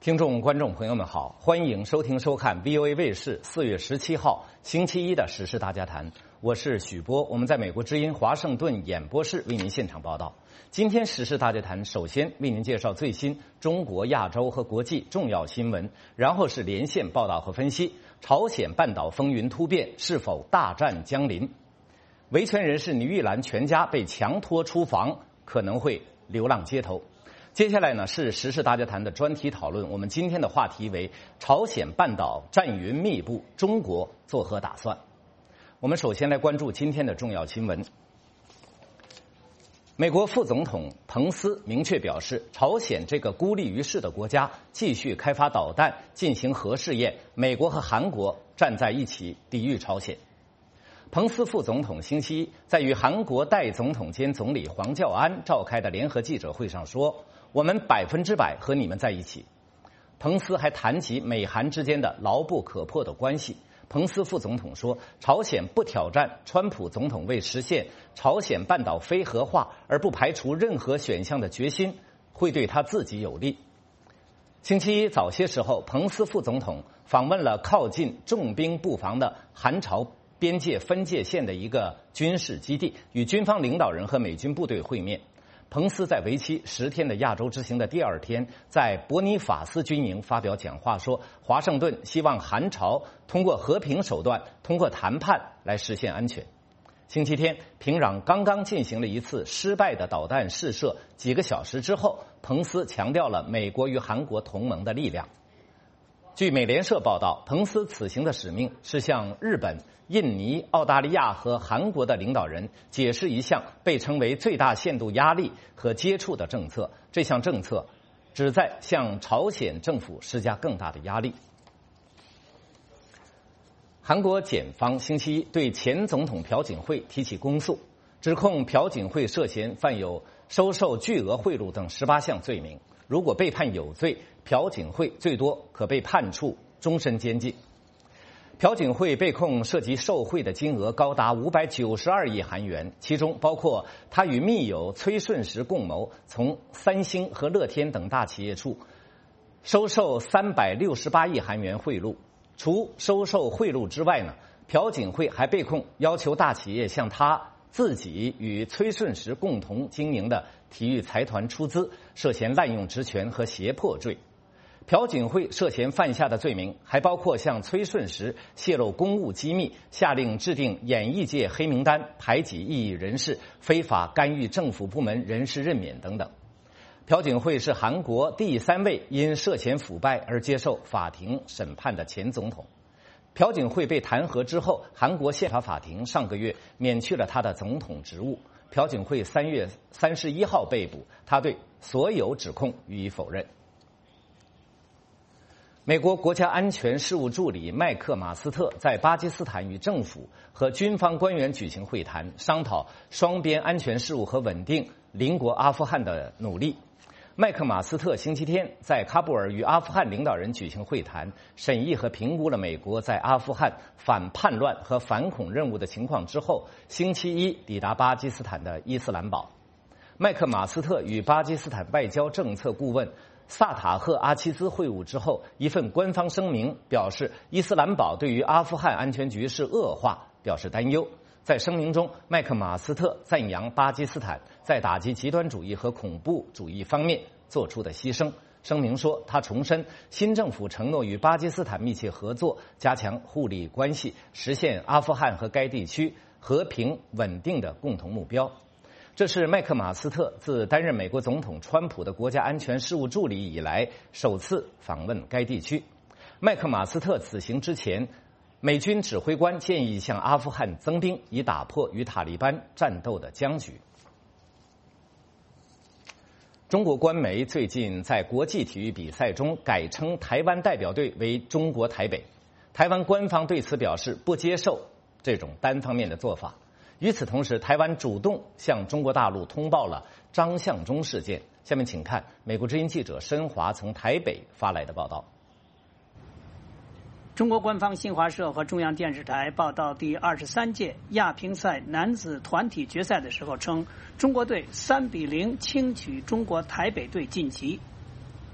听众、观众朋友们好，欢迎收听收看 VOA 卫视4月17号星期一的时事大家谈，我是许波，我们在美国之音华盛顿演播室为您现场报道。今天时事大家谈，首先为您介绍最新中国、亚洲和国际重要新闻，然后是连线报道和分析。朝鲜半岛风云突变，是否大战将临？维权人士倪玉兰全家被强拖出房，可能会流浪街头。接下来呢是时事大家谈的专题讨论，我们今天的话题为朝鲜半岛战云密布，中国作何打算？我们首先来关注今天的重要新闻。美国副总统彭斯明确表示，朝鲜这个孤立于世的国家继续开发导弹进行核试验，美国和韩国站在一起抵御朝鲜。彭斯副总统星期一在与韩国代总统兼总理黄教安召开的联合记者会上说，我们100%和你们在一起。彭斯还谈及美韩之间的牢不可破的关系。彭斯副总统说，朝鲜不挑战川普总统为实现朝鲜半岛非核化而不排除任何选项的决心，会对他自己有利。星期一早些时候，彭斯副总统访问了靠近重兵布防的韩朝边界分界线的一个军事基地，与军方领导人和美军部队会面。彭斯在为期10天的亚洲之行的第二天，在伯尼法斯军营发表讲话说，华盛顿希望韩朝通过和平手段，通过谈判来实现安全。星期天，平壤刚刚进行了一次失败的导弹试射，几个小时之后，彭斯强调了美国与韩国同盟的力量。据美联社报道，彭斯此行的使命是向日本、印尼、澳大利亚和韩国的领导人解释一项被称为最大限度压力和接触的政策。这项政策旨在向朝鲜政府施加更大的压力。韩国检方星期一对前总统朴槿惠提起公诉，指控朴槿惠涉嫌犯有收受巨额贿赂等18项罪名。如果被判有罪，朴槿惠最多可被判处终身监禁。朴槿惠被控涉及受贿的金额高达592亿韩元，其中包括他与密友崔顺实共谋，从三星和乐天等大企业处收受368亿韩元贿赂。除收受贿赂之外呢，朴槿惠还被控要求大企业向他自己与崔顺实共同经营的体育财团出资，涉嫌滥用职权和胁迫罪。朴槿惠涉嫌犯下的罪名还包括向崔顺实泄露公务机密、下令制定演艺界黑名单、排挤异议人士、非法干预政府部门人事任免等等。朴槿惠是韩国第3位因涉嫌腐败而接受法庭审判的前总统。朴槿惠被弹劾之后，韩国宪法法庭上个月免去了他的总统职务。朴槿惠3月31号被捕，他对所有指控予以否认。美国国家安全事务助理麦克马斯特在巴基斯坦与政府和军方官员举行会谈，商讨双边安全事务和稳定邻国阿富汗的努力。麦克马斯特星期天在喀布尔与阿富汗领导人举行会谈，审议和评估了美国在阿富汗反叛乱和反恐任务的情况之后，星期一抵达巴基斯坦的伊斯兰堡。麦克马斯特与巴基斯坦外交政策顾问萨塔赫阿齐兹会晤之后，一份官方声明表示，伊斯兰堡对于阿富汗安全局势恶化表示担忧。在声明中，麦克马斯特赞扬巴基斯坦在打击极端主义和恐怖主义方面做出的牺牲。声明说，他重申新政府承诺与巴基斯坦密切合作，加强互利关系，实现阿富汗和该地区和平稳定的共同目标。这是麦克马斯特自担任美国总统川普的国家安全事务助理以来首次访问该地区。麦克马斯特此行之前，美军指挥官建议向阿富汗增兵，以打破与塔利班战斗的僵局。中国官媒最近在国际体育比赛中改称台湾代表队为中国台北，台湾官方对此表示不接受这种单方面的做法。与此同时，台湾主动向中国大陆通报了张相忠事件。下面请看美国之音记者申华从台北发来的报道。 中国官方新华社和中央电视台报道第23届亚乒赛男子团体决赛的时候称，中国队3-0轻取中国台北队晋级。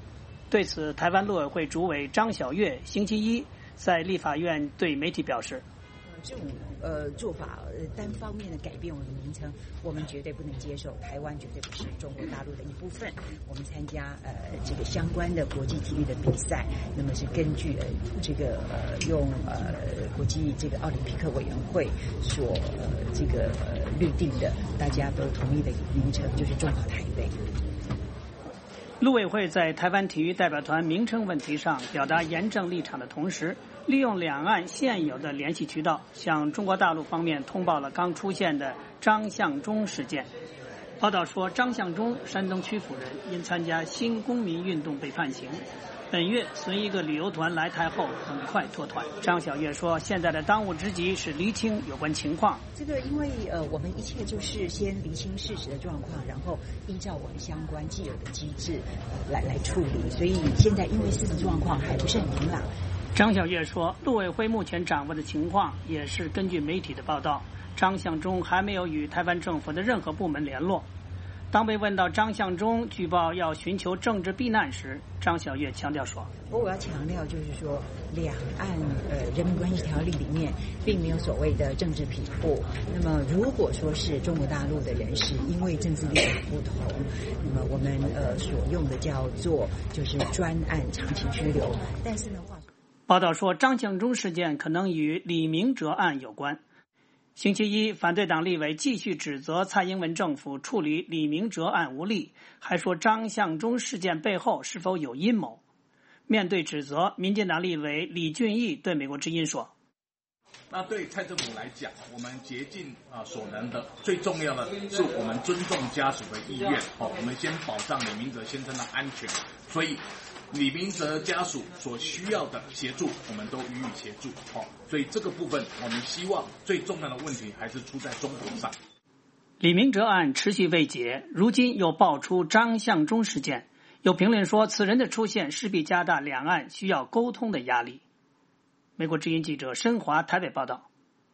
对此，台湾陆委会主委张晓月星期一在立法院对媒体表示， 这种做法单方面的改变我们的名称，我们绝对不能接受。台湾绝对不是中国大陆的一部分。我们参加这个相关的国际体育的比赛，那么是根据这个用国际这个奥林匹克委员会所这个律定的，大家都同意的名称就是中华台北。 陆委会在台湾体育代表团名称问题上表达严正立场的同时，利用两岸现有的联系渠道，向中国大陆方面通报了刚出现的张相忠事件。报道说，张相忠，山东曲阜人，因参加新公民运动被判刑。本月随一个旅游团来台后，很快脱团。张晓月说，现在的当务之急是厘清有关情况。 这个因为我们一切就是先厘清事实的状况，然后依照我们相关既有的机制来处理。所以现在因为事实状况还不是很明朗。 张晓月说，陆委会目前掌握的情况也是根据媒体的报道，张相忠还没有与台湾政府的任何部门联络。当被问到张相忠据报要寻求政治避难时，张晓月强调说， 我要强调就是说，两岸人民关系条例里面并没有所谓的政治庇护。那么如果说是中国大陆的人士因为政治立场不同，那么我们所用的叫做就是专案长期拘留。但是呢， 报道说，张相忠事件可能与李明哲案有关。星期一，反对党立委继续指责蔡英文政府处理李明哲案无力，还说张相忠事件背后是否有阴谋。面对指责，民进党立委李俊毅对美国之音说， 那对蔡政府来讲，我们竭尽所能的，最重要的是我们尊重家属的意愿。我们先保障李明哲先生的安全，所以李明哲家属所需要的协助，我们都予以协助。所以这个部分，我们希望最重要的问题还是出在中国上。 李明哲案持续未解，如今又爆出张相忠事件，有评论说，此人的出现势必加大两岸需要沟通的压力。美国之音记者申华台北报道。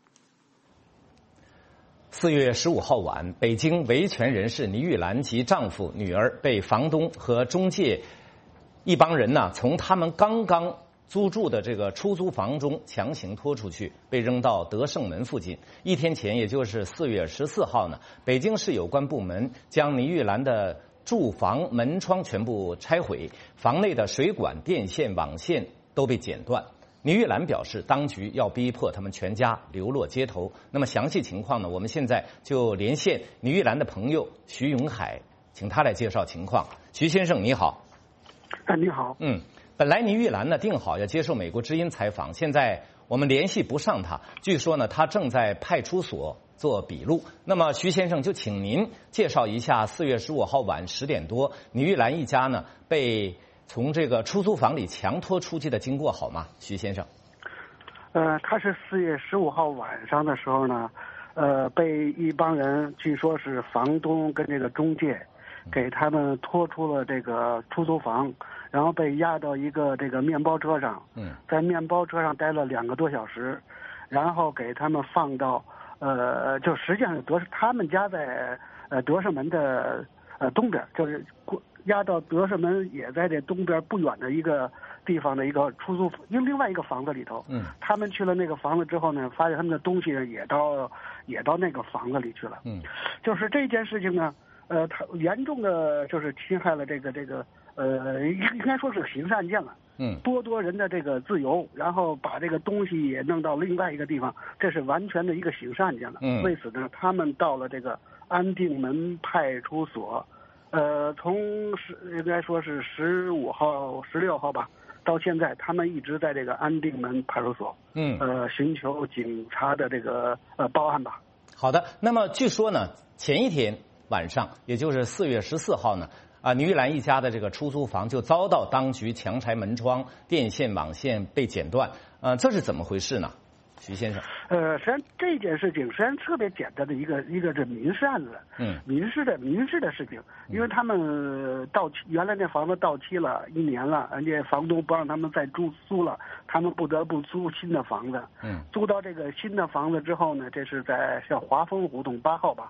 4月15号晚，北京维权人士倪玉兰及丈夫、女儿被房东和中介一帮人从他们刚刚租住的这个出租房中强行拖出去，被扔到德胜门附近。一天前，也就是4月14号呢，北京市有关部门将倪玉兰的住房门窗全部拆毁，房内的水管、电线、网线都被剪断。倪玉兰表示，当局要逼迫他们全家流落街头。那么详细情况呢？我们现在就连线倪玉兰的朋友徐永海，请他来介绍情况。徐先生，你好。 你好。 本来倪玉兰呢定好要接受美国之音采访，现在我们联系不上他，据说呢他正在派出所做笔录。那么徐先生，就请您介绍一下4月15号晚10点多，倪玉兰一家呢被从这个出租房里强拖出去的经过好吗？徐先生。 他是4月15号晚上的时候呢，被一帮人，据说是房东跟这个中介，给他们拖出了这个出租房，然后被押到一个这个面包车上，在面包车上待了2个多小时，然后给他们放到就实际上他们家在德胜门的东边，就是押到德胜门也在这东边不远的一个地方的一个出租另外一个房子里头。他们去了那个房子之后呢，发现他们的东西也到那个房子里去了。就是这件事情呢，它严重的就是侵害了这个应该说是刑事案件了。剥夺人的这个自由，然后把这个东西也弄到另外一个地方，这是完全的一个刑事案件了。为此呢，他们到了这个安定门派出所，从应该说是15号、16号吧，到现在他们一直在这个安定门派出所，寻求警察的这个报案吧。 好的，那么据说呢，前一天晚上，也就是4月14号呢，倪玉兰一家的这个出租房就遭到当局强拆门窗，电线网线被剪断，这是怎么回事呢？徐先生。 实际上这件事情实际上特别简单的一个这民事案子，民事的事情，因为他们原来那房子到期了1年了，人家房东不让他们再租了，他们不得不租新的房子。租到这个新的房子之后呢，这是在华丰胡同8号吧，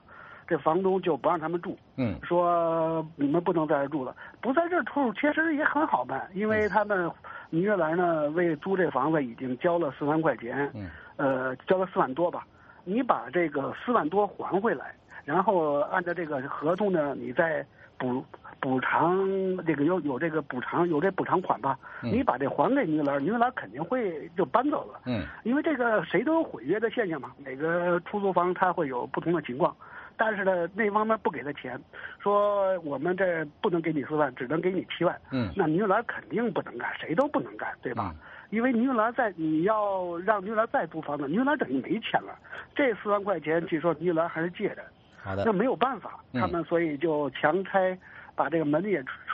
这房东就不让他们住，说你们不能在这住了，不在这住其实也很好办，因为他们尼日兰呢为租这房子已经交了4万块钱，交了4万多吧，你把这个4万多还回来，然后按照这个合同呢，你再补偿这个有这个补偿款吧，你把这还给尼日兰，尼日兰肯定会就搬走了，因为这个谁都有毁约的现象嘛，每个出租房它会有不同的情况，但是呢那方面不给他钱，说我们这不能给你4万，只能给你7万，那尼日兰肯定不能干，谁都不能干，对吧？因为尼日兰你要让尼日兰再租房子，尼日兰等于没钱了，这4万块钱据说尼日兰还是借的，那没有办法，他们所以就强拆。把这个门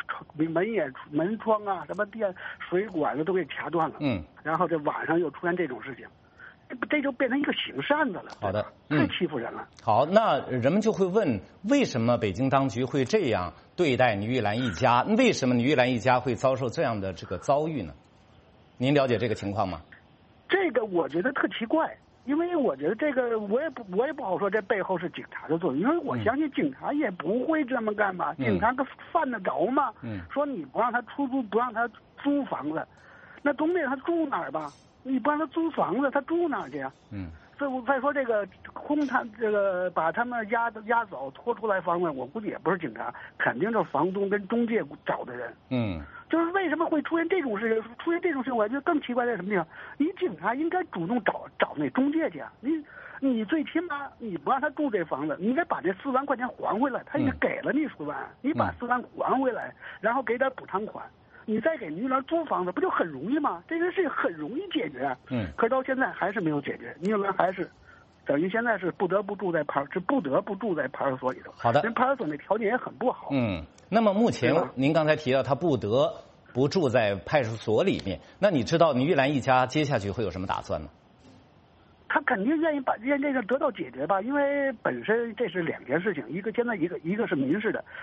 窗啊，什么电水管子都给掐断了。然后这晚上又出现这种事情，这就变成一个行善的了。 好的， 太欺负人了。 好，那人们就会问，为什么北京当局会这样对待倪玉兰一家？为什么倪玉兰一家会遭受这样的这个遭遇呢？您了解这个情况吗？ 这个我觉得特奇怪。因为我觉得这个我也不好说，这背后是警察的作用，因为我相信警察也不会这么干嘛，警察犯得着吗？说你不让他出租，不让他租房子，那总得他住哪儿吧？你不让他租房子，他住哪儿去啊？所以我再说这个这个把他们押走拖出来房子，我估计也不是警察，肯定是房东跟中介找的人。就是为什么会出现这种事情？出现这种事情，我觉得更奇怪在什么地方？你警察应该主动找那中介去啊！你最起码你不让他住这房子，你应该把这4万块钱还回来。他已经给了你4万，你把4万还回来，然后给点补偿款，你再给尼日兰租房子，不就很容易吗？这个事情很容易解决。可是到现在还是没有解决，尼日兰还是等于现在是不得不住在派出所里头。 好的， 人派出所那条件也很不好。 那么目前您刚才提到他不得不住在派出所里面，那你知道倪玉兰一家接下去会有什么打算吗？ 他肯定愿意让这个得到解决吧，因为本身这是2件事情，一个是民事的，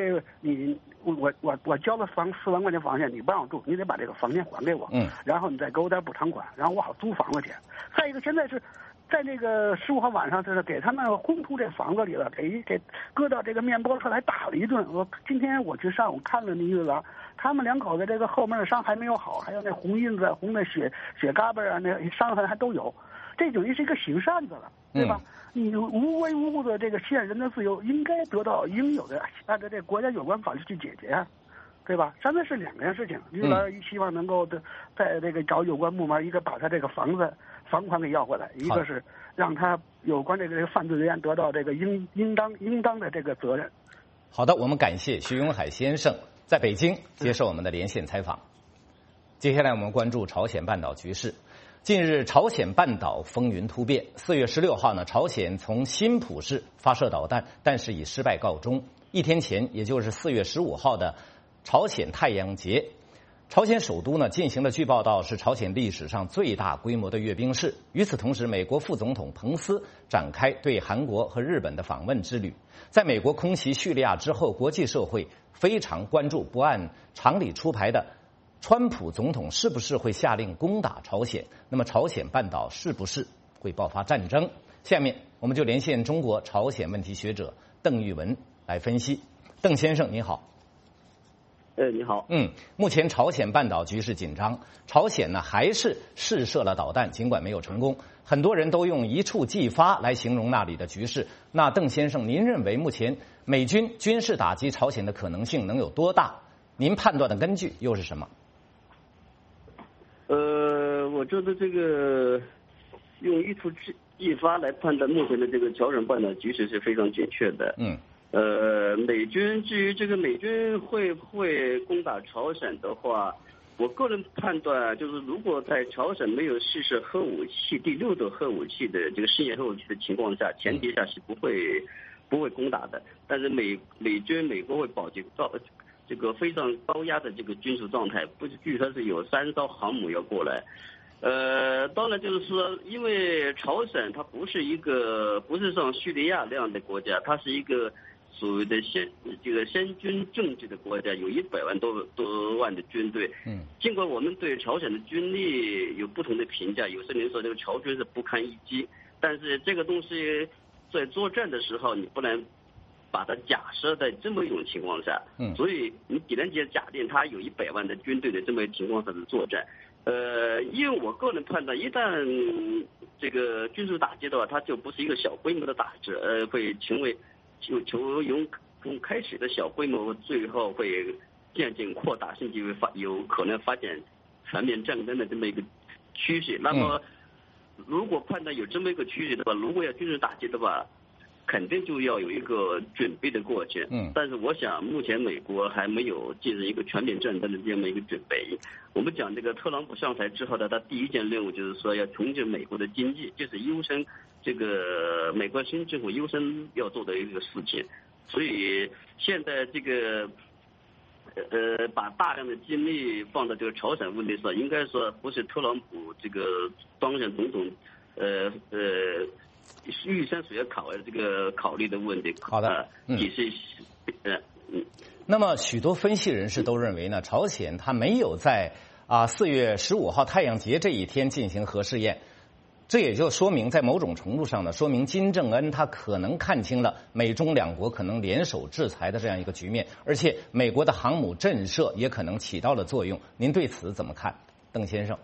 我交了4万块钱房钱，你不让我住，你得把这个房钱还给我，然后你再给我点补偿款，然后我好租房子去。再一个现在是在那个15号晚上，就是给他们轰出这房子里了，给搁到这个面包车来打了一顿。今天我去上午看了尼日兰，他们2口子这个后面的伤还没有好，还有那红印子、红的血嘎巴啊，那伤痕还都有。这等于是一个行善的了，对吧？你无缘无故的这个限人的自由，应该得到应有的，按照这国家有关法律去解决，对吧？现在是2件事情，尼日兰希望能够在这个找有关部门，一个把他这个房款给要回来，一个是让他有关这个犯罪人员得到这个应当的这个责任。 好的，我们感谢徐永海先生在北京接受我们的连线采访。接下来我们关注朝鲜半岛局势。近日，朝鲜半岛风云突变。4月16号呢，朝鲜从新浦市发射导弹，但是以失败告终。1天前，也就是4月15号的朝鲜太阳节，朝鲜首都呢进行了据报道是朝鲜历史上最大规模的阅兵式。与此同时，美国副总统彭斯展开对韩国和日本的访问之旅。在美国空袭叙利亚之后，国际社会非常关注不按常理出牌的川普总统是不是会下令攻打朝鲜？那么朝鲜半岛是不是会爆发战争？下面我们就连线中国朝鲜问题学者邓玉文来分析。邓先生您好。 你好。 目前朝鲜半岛局势紧张，朝鲜呢还是试射了导弹，尽管没有成功。很多人都用一触即发来形容那里的局势。那邓先生，您认为目前美军军事打击朝鲜的可能性能有多大？您判断的根据又是什么？ 我觉得这个用一触即发来判断目前的这个朝鲜半岛局势是非常准确的。美军至于这个美军会不会攻打朝鲜的话，我个人判断就是如果在朝鲜没有试射核武器第6的核武器的这个试验核武器的情况下，前提下是不会攻打的。但是美国会保持到这个非常高压的这个军事状态，据说是有3艘航母要过来。当然就是说，因为朝鲜它不是像叙利亚那样的国家，它是一个所谓的先军政治的国家，有100万多万的军队。尽管我们对朝鲜的军力有不同的评价，有些人说这个朝军是不堪一击，但是这个东西在作战的时候你不能把它假设在这么一种情况下，所以你狄仁杰假定他有100万的军队的这么一个情况下的作战，因为我个人判断，一旦这个军事打击的话，它就不是一个小规模的打击，会成为从开始的小规模，最后会渐渐扩大，甚至有可能发展全面战争的这么一个趋势。那么，如果判断有这么一个趋势的话，如果要军事打击的话，肯定就要有一个准备的过程。但是我想目前美国还没有进行一个全面战争的这么一个准备。我们讲这个特朗普上台之后的他第一件任务就是说要重振美国的经济，这是优先这个美国新政府优先要做的一个事情。所以现在这个把大量的精力放在这个朝鲜问题上，应该说不是特朗普这个当选总统预先所要考虑的问题。 好的，那么许多分析人士都认为呢，朝鲜他没有在4月15号太阳节这一天进行核试验。这也就说明，在某种程度上呢，说明金正恩他可能看清了美中两国可能联手制裁的这样一个局面，而且美国的航母震慑也可能起到了作用。您对此怎么看，邓先生？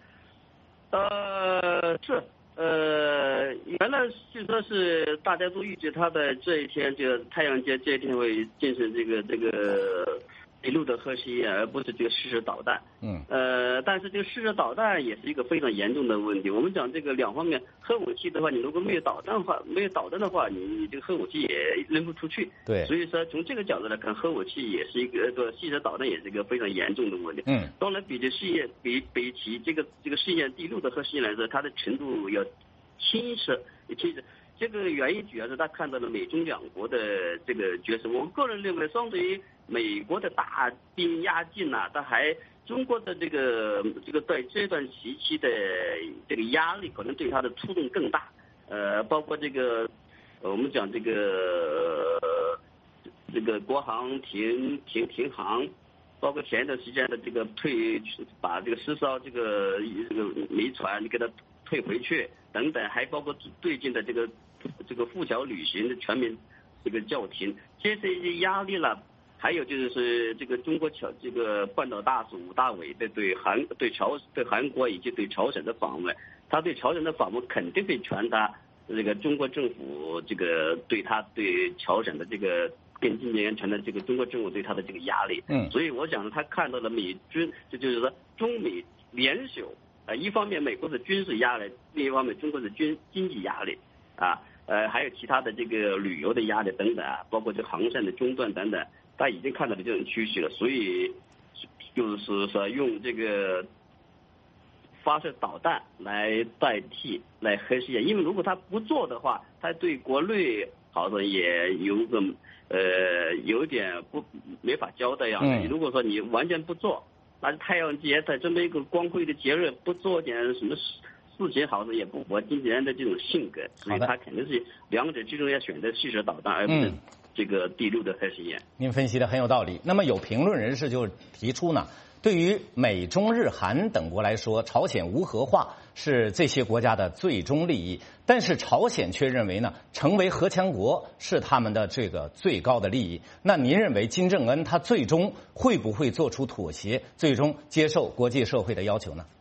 原来就说是大家都预计他的这一天，就太阳节这一天会进行这个一路的核试验，而不是这个试射导弹。但是这个试射导弹也是一个非常严重的问题。我们讲这个两方面，核武器的话，你如果没有导弹的话，你这个核武器也扔不出去。 对。 所以说从这个角度来看，核武器也是一个试射导弹也是一个非常严重的问题。当然比起这个试验第6的核试验来说，它的程度要轻视。这个原因主要是他看到了美中两国的这个角色。我个人认为，相对于美国的大兵压境它还中国的这个在这段时期的这个压力可能对他的触动更大。包括这个我们讲这个国航停航，包括前一段时间的这个把这个10艘这个煤船给它退回去等等，还包括最近的这个赴侨旅行的全面这个叫停，这些一些压力了。还有就是这个中国这个半岛大使吴大伟的对韩国以及对朝鲜的访问，他对朝鲜的访问肯定会传达这个中国政府这个对朝鲜的这个跟今年传的这个中国政府对他的这个压力。所以我想他看到了美军，这就是说中美联手一方面美国的军事压力，另一方面中国的经济压力还有其他的这个旅游的压力等等包括这航线的中断等等，他已经看到了这种趋势了。所以就是说用这个发射导弹来代替来核试验，因为如果他不做的话，他对国内好像也有点没法交代样子。如果说你完全不做，那太阳节在这么一个光辉的节日不做点什么事情，好像也不符合经纪人的这种性格，所以他肯定是两者之中要选择试射导弹，而不是这个第6的核试验。 您分析的很有道理。那么有评论人士就提出呢，对于美中日韩等国来说，朝鲜无核化是这些国家的最终利益，但是朝鲜却认为呢，成为核强国是他们的这个最高的利益。那您认为金正恩他最终会不会做出妥协，最终接受国际社会的要求呢？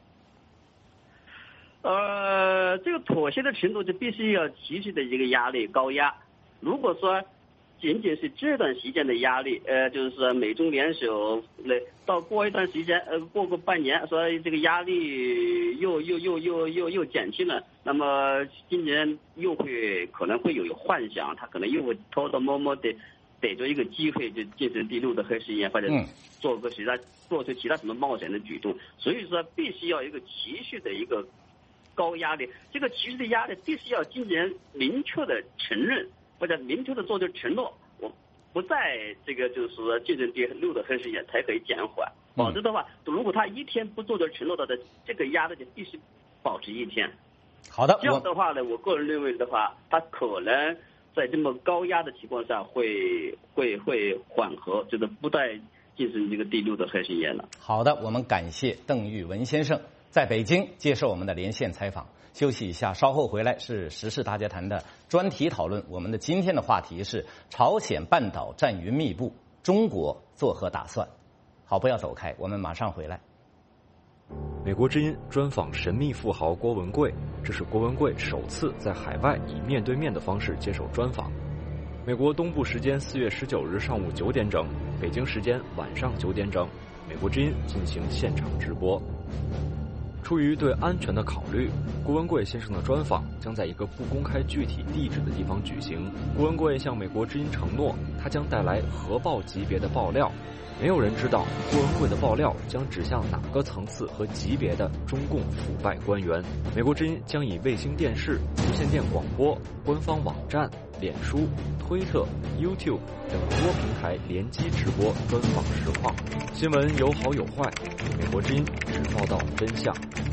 这个妥协的程度就必须要持续的一个压力高压。如果说仅仅是这段时间的压力，就是说美中联手到过一段时间，过个半年，所以这个压力又减轻了，那么今年又可能会有幻想，他可能又会偷偷摸摸的逮着一个机会就进行第6的核试验，或者做出其他什么冒险的举动。所以说必须要一个持续的一个高压力，这个持续的压力必须要今年明确的承认，或者明确的做出承诺，我不再这个就是说进行第6的核试验才可以减缓。否则的话，如果他一天不做出承诺的这个压力就必须保持1天。 好的， 这样的话呢，我个人认为的话，他可能在这么高压的情况下会缓和，就是不再进行这个第6的核试验了。 好的，我们感谢邓玉文先生在北京接受我们的连线采访。 休息一下，稍后回来是时事大家谈的专题讨论。我们的今天的话题是朝鲜半岛战云密布，中国作何打算？好，不要走开，我们马上回来。 美国之音专访神秘富豪郭文贵，这是郭文贵首次在海外以面对面的方式接受专访。美国东部时间4月19日上午9点整，北京时间晚上9点整，美国之音进行现场直播。出于对安全的考虑，郭文贵先生的专访将在一个不公开具体地址的地方举行。郭文贵向美国之音承诺，他将带来核爆级别的爆料。没有人知道郭文贵的爆料将指向哪个层次和级别的中共腐败官员。美国之音将以卫星电视、无线电广播、官方网站、脸书、推特、YouTube 等多平台联机直播专访实况。新闻有好有坏，美国之音只报道真相。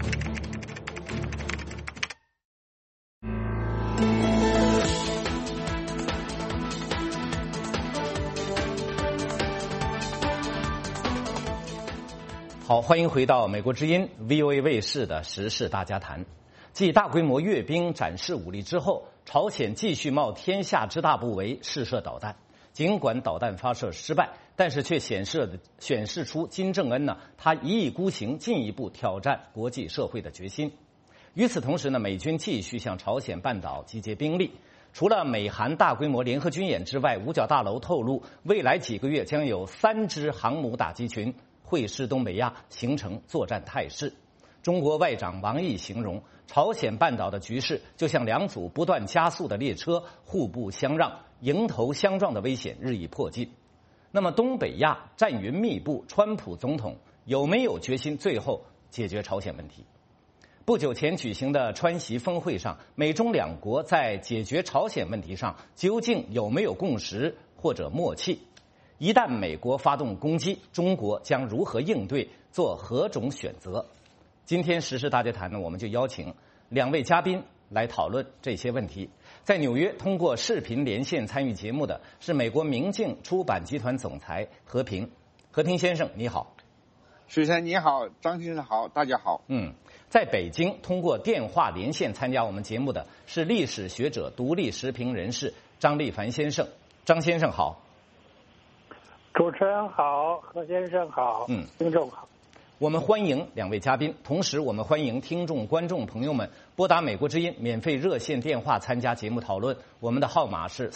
好，欢迎回到美国之音 VOA 卫视的时事大家谈。继大规模阅兵展示武力之后，朝鲜继续冒天下之大不韪试射导弹。尽管导弹发射失败，但是却显示出金正恩呢，他一意孤行，进一步挑战国际社会的决心。与此同时呢，美军继续向朝鲜半岛集结兵力。除了美韩大规模联合军演之外，五角大楼透露，未来几个月将有3支航母打击群会师东北亚，形成作战态势。中国外长王毅形容，朝鲜半岛的局势就像2组不断加速的列车，互不相让，迎头相撞的危险日益迫近。那么东北亚战云密布，川普总统有没有决心最后解决朝鲜问题？不久前举行的川习峰会上，美中2国在解决朝鲜问题上究竟有没有共识或者默契？一旦美国发动攻击，中国将如何应对，做何种选择？今天时事大家谈呢，我们就邀请2位嘉宾来讨论这些问题。在纽约通过视频连线参与节目的是美国明镜出版集团总裁何平。何平先生，你好。 水山你好，张先生好，大家好。 在北京通过电话连线参加我们节目的是历史学者、独立时评人士张立凡先生。张先生好。 主持人好，何先生好，听众好。 我们欢迎2位嘉宾，同时我们欢迎听众、观众朋友们拨打美国之音免费热线电话参加节目讨论。我们的号码是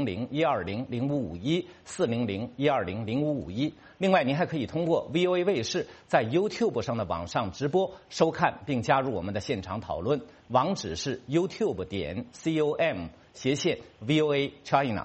400-120-0551 400-120-0551。另外，您还可以通过 VOA 卫视在 YouTube 上的网上直播收看，并加入我们的现场讨论。网址是 youtube.com/VOA China。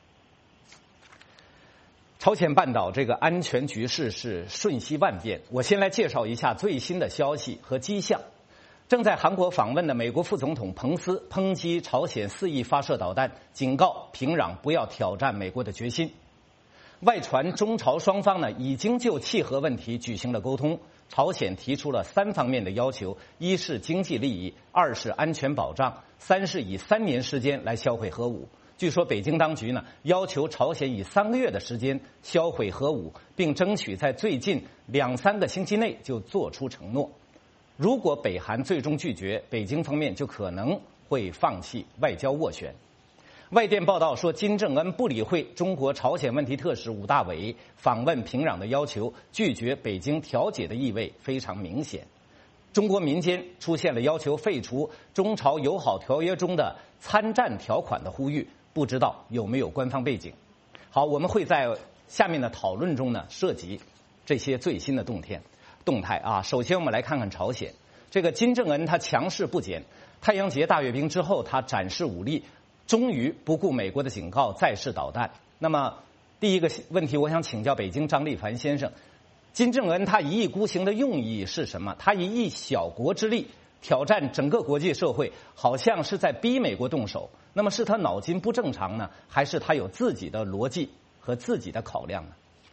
朝鲜半岛这个安全局势是瞬息万变，我先来介绍一下最新的消息和迹象。正在韩国访问的美国副总统彭斯抨击朝鲜肆意发射导弹，警告平壤不要挑战美国的决心。外传中朝双方呢已经就契合问题举行了沟通，朝鲜提出了3方面的要求：一是经济利益，2是安全保障，3是以3年时间来销毁核武。据说北京当局呢要求朝鲜以3个月的时间销毁核武，并争取在最近2-3个星期内就做出承诺。如果北韩最终拒绝，北京方面就可能会放弃外交斡旋。外电报道说，金正恩不理会中国朝鲜问题特使武大伟访问平壤的要求，拒绝北京调解的意味非常明显。中国民间出现了要求废除中朝友好条约中的参战条款的呼吁，不知道有没有官方背景。好，我们会在下面的讨论中呢涉及这些最新的动态啊。首先我们来看看朝鲜。这个金正恩他强势不减，太阳节大阅兵之后他展示武力，终于不顾美国的警告再试导弹。那么第一个问题我想请教北京张立凡先生，金正恩他一意孤行的用意是什么？他以一小国之力挑战整个国际社会，好像是在逼美国动手。那么是他脑筋不正常呢，还是他有自己的逻辑和自己的考量呢？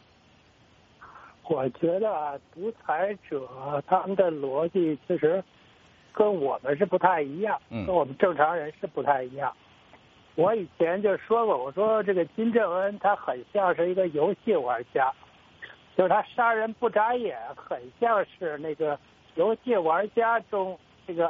我觉得独裁者他们的逻辑其实跟我们是不太一样，跟我们正常人是不太一样。我以前就说过，我说这个金正恩他很像是一个游戏玩家，就是他杀人不眨眼，很像是那个游戏玩家中这个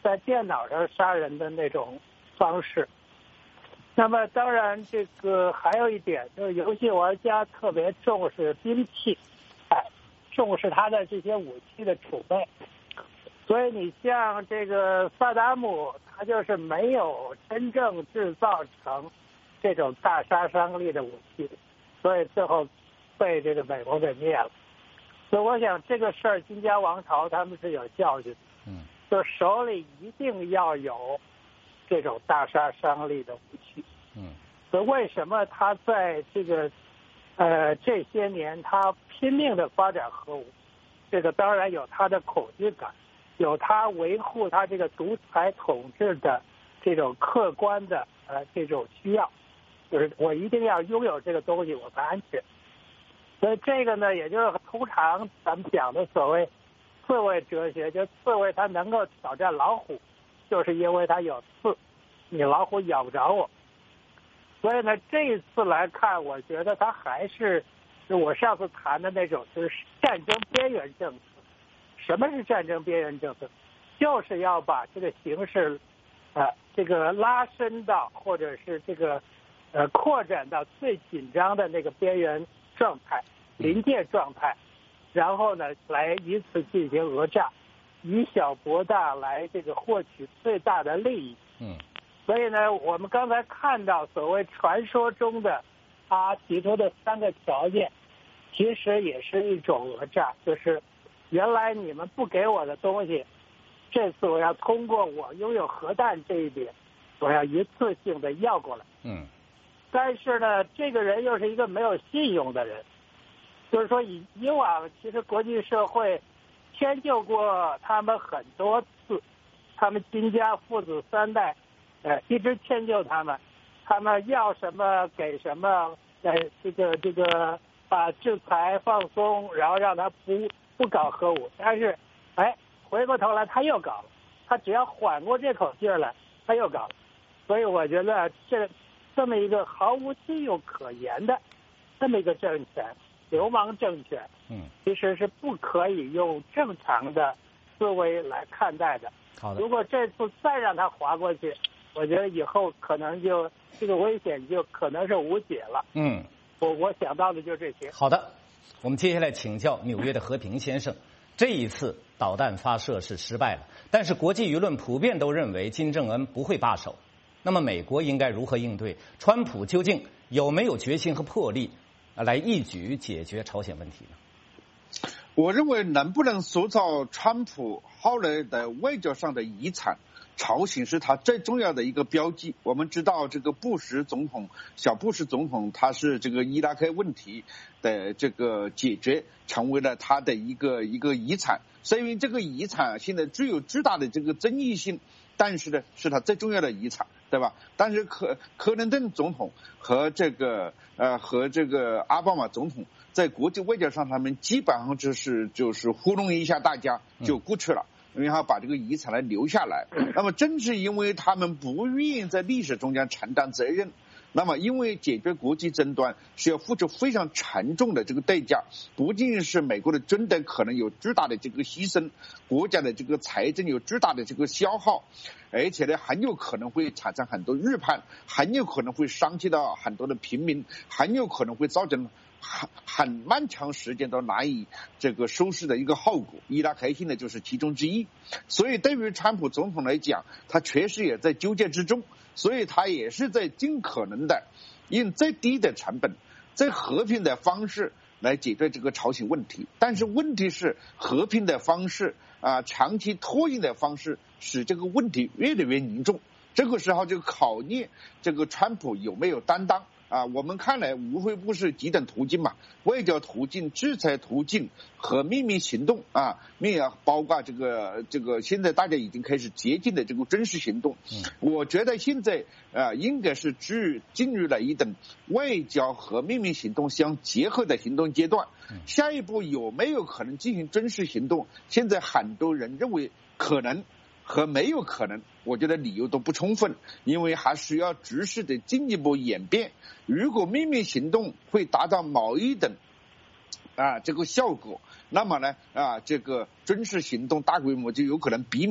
在电脑上杀人的那种方式。那么当然这个还有一点就是游戏玩家特别重视兵器，重视他的这些武器的储备。所以你像这个萨达姆，他就是没有真正制造成这种大杀伤力的武器，所以最后被这个美国给灭了。所以我想这个事儿，金家王朝他们是有教训的，就手里一定要有这种大杀伤力的武器。所以为什么他在这个这些年他拼命的发展核武，这个当然有他的恐惧感，有他维护他这个独裁统治的这种客观的这种需要，就是我一定要拥有这个东西我才安全。所以这个呢，也就是通常咱们讲的所谓刺猬哲学，就刺猬它能够挑战老虎，就是因为它有刺，你老虎咬不着我。所以呢，这一次来看，我觉得它还是就我上次谈的那种，就是战争边缘政策。什么是战争边缘政策？就是要把这个形势，这个拉伸到，或者是这个扩展到最紧张的那个边缘状态、临界状态，然后呢，来以此进行讹诈，以小博大，来这个获取最大的利益。所以呢，我们刚才看到所谓传说中的他提出的3个条件，其实也是一种讹诈，就是原来你们不给我的东西，这次我要通过我拥有核弹这一点，我要一次性的要过来。但是呢，这个人又是一个没有信用的人，就是说以往其实国际社会迁就过他们很多次，他们金家父子3代一直迁就他们要什么给什么，这个把制裁放松，然后让他不搞核武，但是回过头来他又搞了，他只要缓过这口气儿来，他又搞了。所以我觉得这么一个毫无信用可言的这么一个政权，流氓政权，其实是不可以用正常的思维来看待的。 好的， 如果这次再让他滑过去，我觉得以后可能就这个危险就可能是无解了。我想到的就这些。 好的，我们接下来请教纽约的和平先生。这一次导弹发射是失败了，但是国际舆论普遍都认为金正恩不会罢手。那么美国应该如何应对？川普究竟有没有决心和魄力来一举解决朝鲜问题呢？ 我认为能不能塑造川普后来的外交上的遗产，朝鲜是他最重要的一个标记。我们知道这个小布什总统他是这个伊拉克问题的这个解决成为了他的一个遗产，所以这个遗产现在具有巨大的这个争议性，但是呢是他最重要的遗产，对吧？但是克林顿总统和这个奥巴马总统在国际外交上他们基本上就是糊弄一下大家就过去了，然后把这个遗产来留下来。那么正是因为他们不愿意在历史中间承担责任，那么因为解决国际争端需要付出非常沉重的这个代价，不仅是美国的军队可能有巨大的这个牺牲，国家的这个财政有巨大的这个消耗，而且呢很有可能会产生很多预判，很有可能会伤及到很多的平民，很有可能会造成很漫长时间都难以这个收拾的一个后果。伊拉克现在就是其中之一，所以对于川普总统来讲，他确实也在纠结之中，所以他也是在尽可能的用最低的成本、最和平的方式来解决这个朝鲜问题。但是问题是，和平的方式长期拖延的方式使这个问题越来越严重。这个时候就考验这个川普有没有担当。我们看来无非不是几种途径嘛，外交途径、制裁途径和秘密行动包括这个现在大家已经开始接近的这个军事行动。我觉得现在应该是进入了一种外交和秘密行动相结合的行动阶段。下一步有没有可能进行军事行动？现在很多人认为可能和没有可能，我觉得理由都不充分，因为还需要局势的进一步演变。如果秘密行动会达到某一等这个效果，那么呢这个军事行动大规模就有可能避免。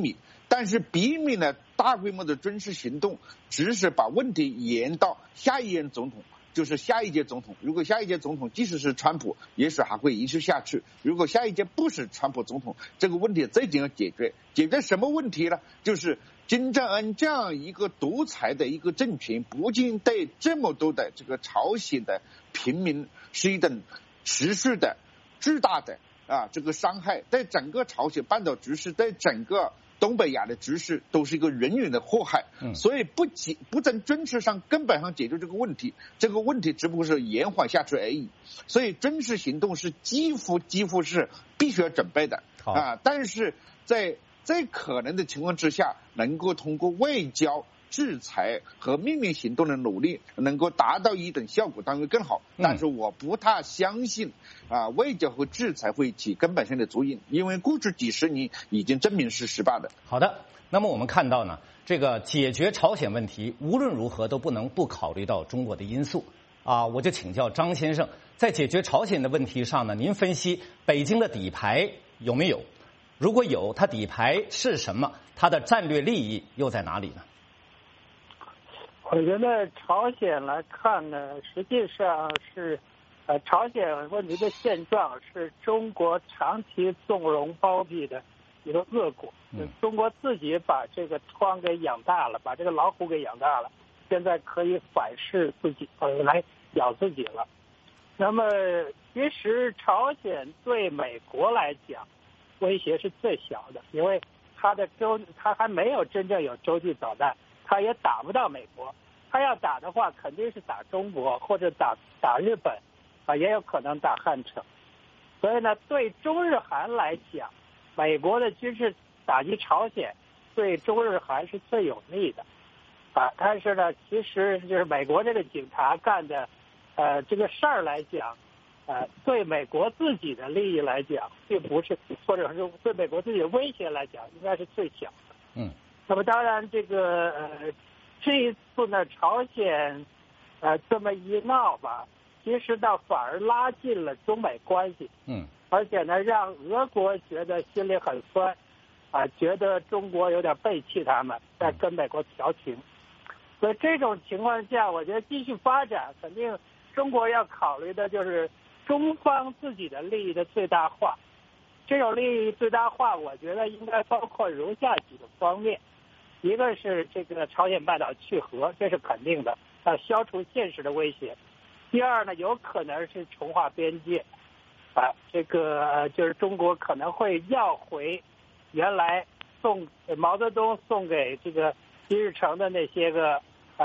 但是避免了大规模的军事行动，只是把问题延到下一任总统，就是下一届总统。如果下一届总统即使是川普，也许还会一直下去。如果下一届不是川普总统，这个问题最紧要解决。解决什么问题呢？就是金正恩这样一个独裁的一个政权，不仅对这么多的这个朝鲜的平民是一种持续的巨大的这个伤害，在整个朝鲜半岛局势，在整个东北亚的局势都是一个远远的祸害。所以不从军事上根本上解决这个问题，这个问题只不过是延缓下去而已。所以军事行动是几乎是必须要准备的但是在可能的情况之下，能够通过外交、制裁和秘密行动的努力，能够达到一种效果，当然更好。但是我不太相信外交和制裁会起根本性的作用，因为过去几十年已经证明是失败的。 好的，那么我们看到呢，这个解决朝鲜问题无论如何都不能不考虑到中国的因素我就请教张先生，在解决朝鲜的问题上呢，您分析北京的底牌有没有？如果有，它底牌是什么？它的战略利益又在哪里呢？ 我觉得朝鲜来看呢，实际上是朝鲜问题的现状是中国长期纵容包庇的一个恶果。中国自己把这个疮给养大了，把这个老虎给养大了，现在可以反噬自己，来咬自己了。那么其实朝鲜对美国来讲威胁是最小的，因为它还没有真正有洲际导弹，它也打不到美国。它要打的话，肯定是打中国或者打日本也有可能打汉城。所以呢，对中日韩来讲，美国的军事打击朝鲜对中日韩是最有利的但是呢，其实就是美国这个警察干的这个事儿来讲对美国自己的利益来讲，并不是，或者是对美国自己的威胁来讲，应该是最小的。那么当然，这个这一次呢，朝鲜这么一闹吧，其实倒反而拉近了中美关系。而且呢，让俄国觉得心里很酸觉得中国有点背弃他们，在跟美国调情。所以这种情况下，我觉得继续发展，肯定中国要考虑的就是中方自己的利益的最大化。这种利益最大化，我觉得应该包括如下几个方面：一个是这个朝鲜半岛去核，这是肯定的，消除现实的威胁；第二呢，有可能是重划边界，这个就是中国可能会要回原来毛泽东送给这个金日成的那些个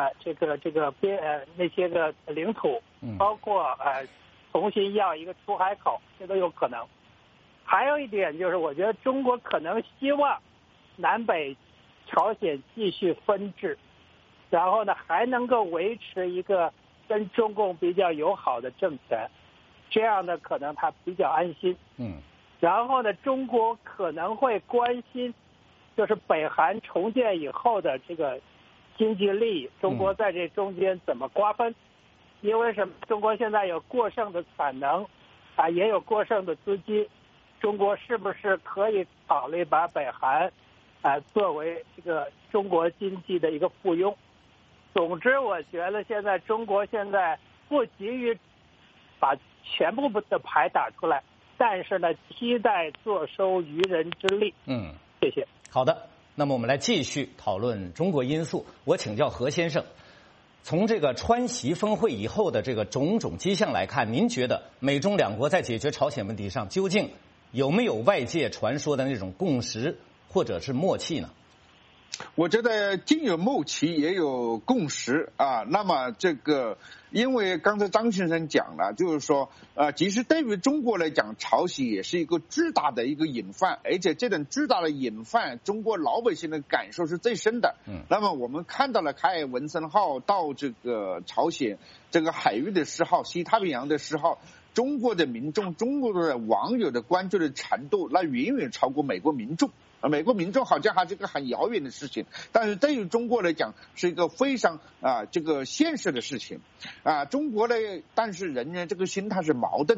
那些个领土，包括重新要一个出海口，这都有可能。还有一点就是，我觉得中国可能希望南北朝鲜继续分治，然后呢还能够维持一个跟中共比较友好的政权，这样呢可能他比较安心。然后呢，中国可能会关心，就是北韩重建以后的这个经济利益，中国在这中间怎么瓜分？因为什么？中国现在有过剩的产能，也有过剩的资金，中国是不是可以考虑把北韩作为这个中国经济的一个附庸？总之，我觉得现在中国现在不急于把全部的牌打出来，但是呢，期待坐收渔人之利。谢谢。 好的，那么我们来继续讨论中国因素。我请教何先生，从这个川习峰会以后的这个种种迹象来看，您觉得美中两国在解决朝鲜问题上究竟有没有外界传说的那种共识或者是默契呢？ 我觉得既有默契也有共识那么这个，因为刚才张先生讲了，就是说其实对于中国来讲，朝鲜也是一个巨大的一个隐患，而且这种巨大的隐患，中国老百姓的感受是最深的。那么我们看到了凯尔文森号到这个朝鲜这个海域的时候，西太平洋的时候，中国的民众、中国的网友的关注的程度，那远远超过美国民众。美国民众好像还是个很遥远的事情，但是对于中国来讲是一个非常这个现实的事情中国呢，但是人呢这个心态是矛盾的，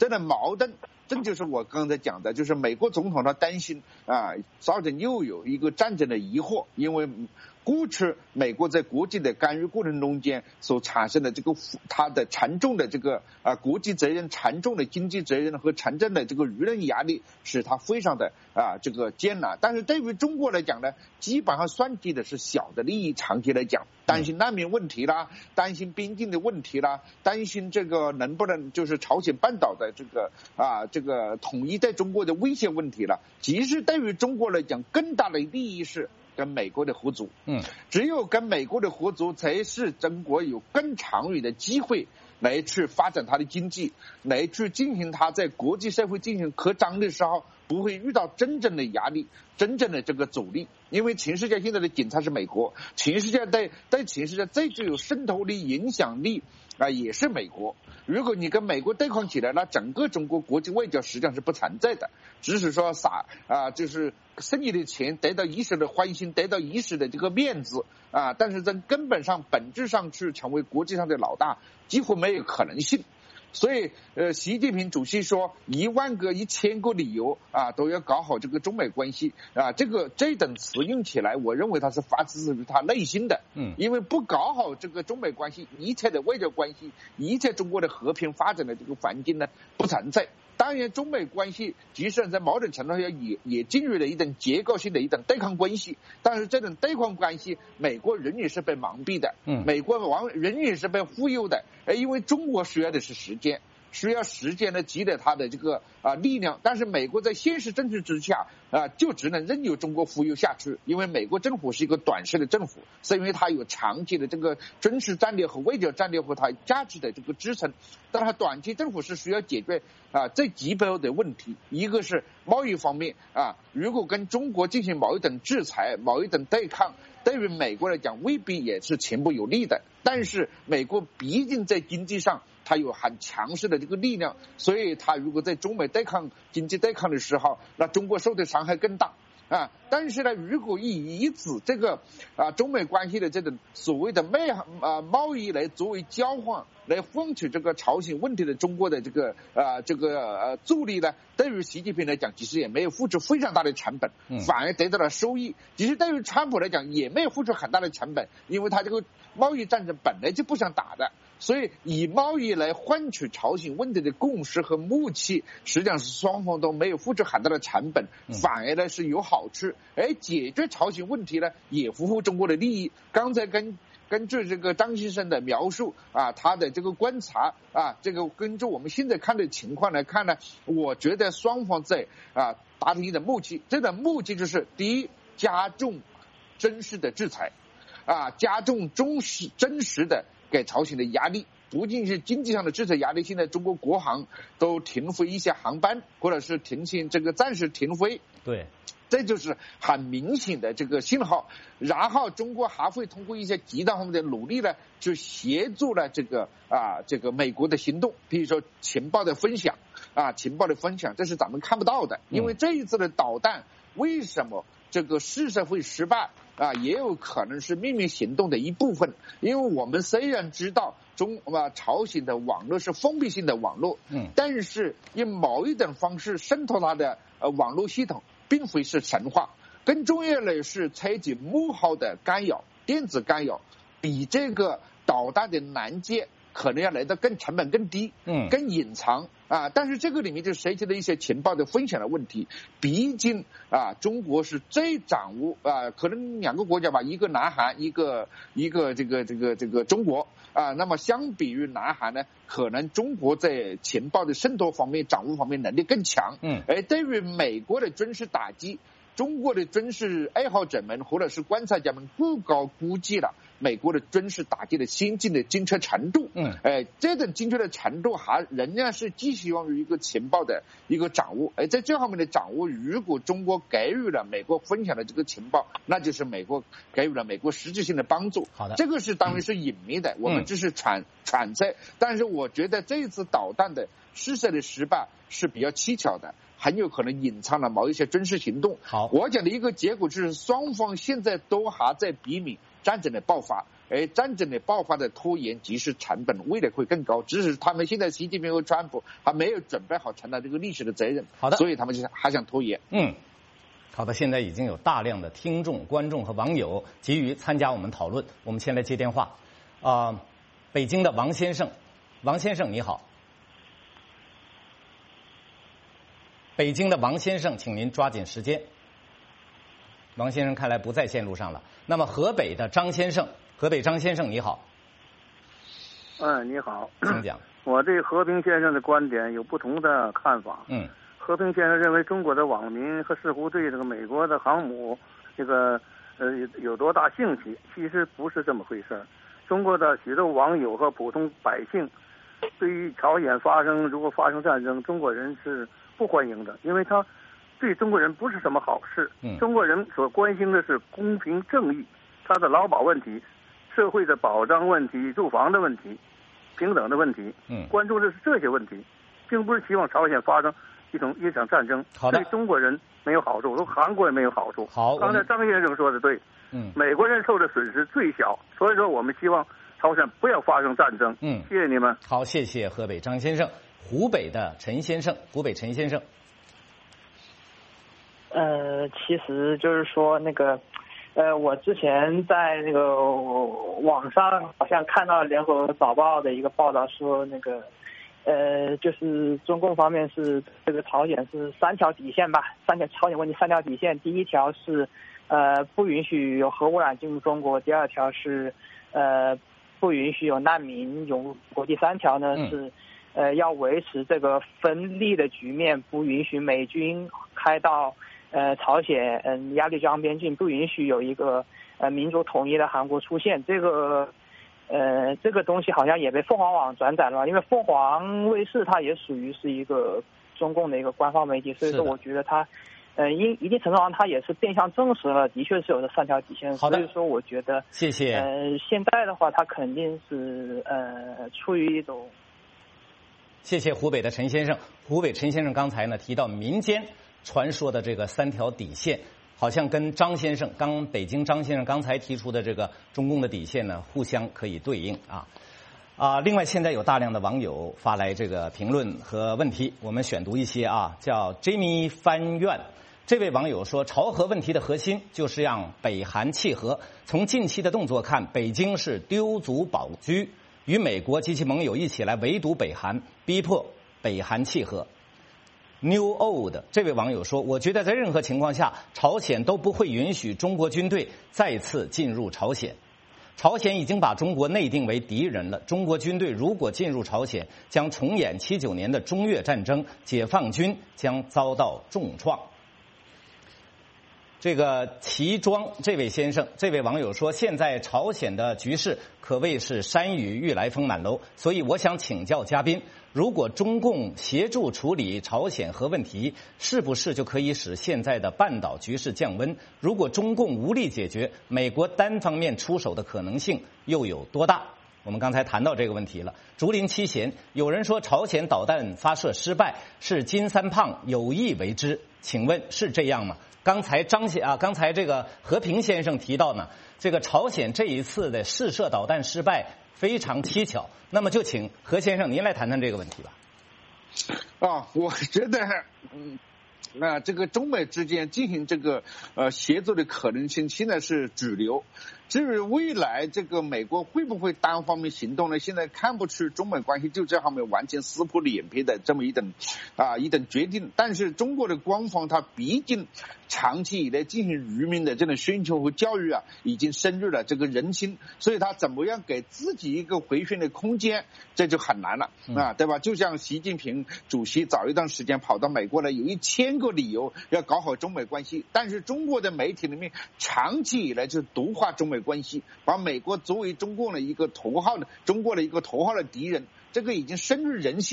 这个矛盾，这就是我刚才讲的，就是美国总统他担心造成又有一个战争的疑惑，因为估值美国在国际的干预过程中间所产生的这个它的沉重的这个国际责任、沉重的经济责任和沉重的这个舆论压力，使它非常的这个艰难。但是对于中国来讲呢，基本上算计的是小的利益，长期来讲担心难民问题啦，担心边境的问题啦，担心这个能不能就是朝鲜半岛的这个统一在中国的威胁问题了。其实对于中国来讲，更大的利益是跟美国的合作，只有跟美国的合作，才是中国有更长远的机会来去发展它的经济，来去进行它在国际社会进行扩张的时候，不会遇到真正的压力，真正的这个阻力。因为全世界现在的警察是美国，全世界在全世界最具有渗透力、影响力也是美国。如果你跟美国对抗起来，那整个中国国际外交实际上是不存在的，只是说就是剩余的钱得到一时的欢心，得到一时的这个面子但是在根本上本质上去成为国际上的老大几乎没有可能性。所以习近平主席说1万个1000个理由都要搞好这个中美关系这等词用起来，我认为他是发自于他内心的因为不搞好这个中美关系，一切的外交关系，一切中国的和平发展的这个环境呢不存在。当然中美关系即使在某种程度上也进入了一种结构性的一种对抗关系，但是这种对抗关系美国人也是被蒙蔽的，美国人也是被忽悠的，因为中国需要的是时间，需要时间来积累它的这个力量，但是美国在现实政治之下就只能任由中国忽悠下去，因为美国政府是一个短视的政府，是因为它有长期的这个军事战略和外交战略和它价值的这个支撑，但它短期政府是需要解决最基本的问题，一个是贸易方面如果跟中国进行某一种制裁、某一种对抗，对于美国来讲未必也是前不有利的，但是美国毕竟在经济上它有很强势的这个力量，所以它如果在中美经济对抗的时候，那中国受的伤害更大但是呢，如果以此这个中美关系的这种所谓的贸易来作为交换，来换取这个朝鲜问题的中国的这个助力呢，对于习近平来讲其实也没有付出非常大的成本，反而得到了收益。其实对于川普来讲也没有付出很大的成本，因为他这个贸易战争本来就不想打的，所以以贸易来换取朝鲜问题的共识和默契，实际上是双方都没有付出很大的成本，反而呢是有好处，而解决朝鲜问题呢也符合中国的利益。刚才根据这个张先生的描述他的这个观察这个根据我们现在看的情况来看呢，我觉得双方在达成一种默契，这种默契就是第一，加重真实的制裁加重真实的给朝鲜的压力，不仅是经济上的制裁压力，现在中国国航都停飞一些航班，或者是暂时停飞，对，这就是很明显的这个信号。然后中国还会通过一些极端方面的努力呢，去协助了这个美国的行动，比如说情报的分享这是咱们看不到的，因为这一次的导弹为什么这个试射会失败也有可能是秘密行动的一部分，因为我们虽然知道朝鲜的网络是封闭性的网络，但是以某一种方式渗透它的网络系统并非是神话，更重要的是采取幕后的干扰，电子干扰比这个导弹的拦截可能要来得成本更低，更隐藏但是这个里面就涉及了一些情报的分享的问题。毕竟中国是最掌握可能两个国家吧，一个南韩，一个这个中国那么相比于南韩呢，可能中国在情报的渗透方面、掌握方面能力更强，而对于美国的军事打击，中国的军事爱好者们或者是观察家们过高估计了美国的军事打击的先进的精确程度，这种精确的程度仍然是寄希望于一个情报的一个掌握，在这方面的掌握，如果中国给予了美国分享的这个情报，那就是美国给予了美国实质性的帮助。好的，这个是当然是隐秘的，我们只是揣测，但是我觉得这一次导弹的试射的失败是比较蹊跷的，很有可能隐藏了某一些军事行动。好，我讲的一个结果就是双方现在都还在避免战争的爆发， 战争的爆发的拖延，即使成本未来会更高。只是他们现在习近平和川普还没有准备好承担这个历史的责任， 好的， 所以他们就还想拖延。 好的，现在已经有大量的听众、观众和网友急于参加我们讨论。我们先来接电话。北京的王先生，王先生你好。北京的王先生，请您抓紧时间。王先生看来不在线路上了。那么河北的张先生，河北张先生你好。 你好， 请讲。 我对和平先生的观点有不同的看法。和平先生认为中国的网民和似乎对这个美国的航母有多大兴趣，其实不是这么回事。中国的许多网友和普通百姓对于朝鲜如果发生战争，中国人是不欢迎的，因为他对中国人不是什么好事。中国人所关心的是公平正义，他的劳保问题、社会的保障问题、住房的问题、平等的问题，关注的是这些问题，并不是希望朝鲜发生一场战争。对中国人没有好处，对韩国也没有好处。 好， 刚才张先生说的对，美国人受的损失最小，所以说我们希望朝鲜不要发生战争。谢谢你们。 好，谢谢河北张先生。湖北的陈先生，湖北陈先生。 其实就是说我之前在那个网上好像看到联合早报的一个报道说就是中共方面是这个朝鲜是3条底线吧，朝鲜问题3条底线。第一条是不允许有核污染进入中国，第2条是不允许有难民涌入国，第3条呢是要维持这个分立的局面，不允许美军开到朝鲜鸭绿江边境，不允许有一个民族统一的韩国出现。这个东西好像也被凤凰网转载了，因为凤凰卫视它也属于是一个中共的一个官方媒体，所以说我觉得它一定程度上它也是变相证实了的确是有这3条底线。所以说我觉得谢谢现在的话它肯定是出于一种。 谢谢湖北的陈先生。湖北陈先生刚才呢提到民间传说的这个3条底线，好像跟北京张先生刚才提出的这个中共的底线呢互相可以对应另外现在有大量的网友发来这个评论和问题，我们选读一些叫 Jimmy 翻院。这位网友说，朝核问题的核心就是让北韩契合。从近期的动作看，北京是丢卒保车，与美国及其盟友一起来围堵北韩，逼迫北韩契合。New Old 这位网友说，我觉得在任何情况下，朝鲜都不会允许中国军队再次进入朝鲜。朝鲜已经把中国内定为敌人了，中国军队如果进入朝鲜，将重演79年的中越战争，解放军将遭到重创。这个齐庄这位先生，这位网友说，现在朝鲜的局势可谓是山雨欲来风满楼，所以我想请教嘉宾，如果中共协助处理朝鲜核问题，是不是就可以使现在的半岛局势降温？如果中共无力解决，美国单方面出手的可能性又有多大？我们刚才谈到这个问题了。竹林七贤，有人说朝鲜导弹发射失败是金三胖有意为之，请问是这样吗？刚才这个和平先生提到呢，这个朝鲜这一次的试射导弹失败非常蹊跷。那么就请何先生您来谈谈这个问题吧。 我觉得这个中美之间进行这个协作的可能性现在是主流。至于未来这个美国会不会单方面行动呢？现在看不出中美关系就这方面完全撕破脸皮的这么一等决定。但是中国的官方它毕竟长期以来进行渔民的这种宣传和教育已经深入了这个人心，所以他怎么样给自己一个回旋的空间，这就很难了对吧？就像习近平主席早一段时间跑到美国来，有1000个理由要搞好中美关系，但是中国的媒体里面长期以来就毒化中美关系，把美国作为中国的一个头号的敌人，这个已经深入人心了。